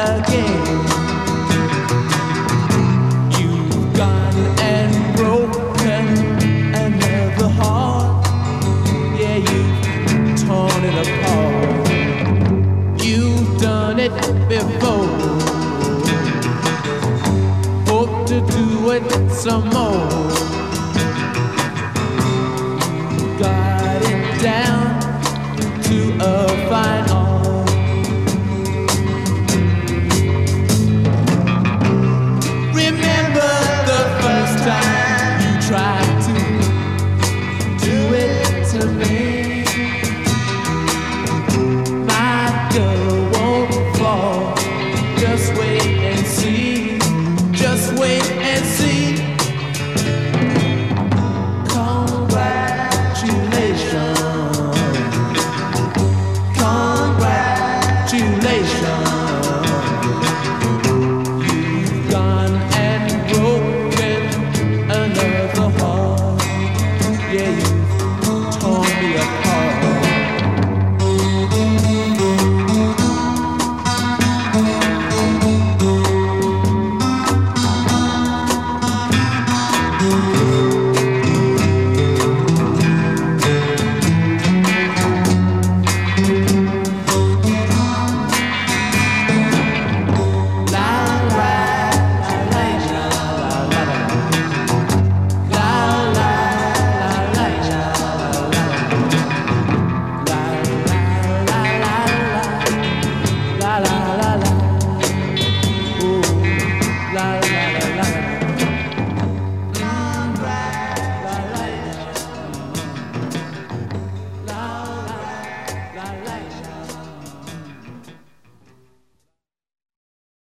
again. You've gone and broken another heart. Yeah, you've torn it apart. You've done it before. Hope to do it some more. Got it down to a fine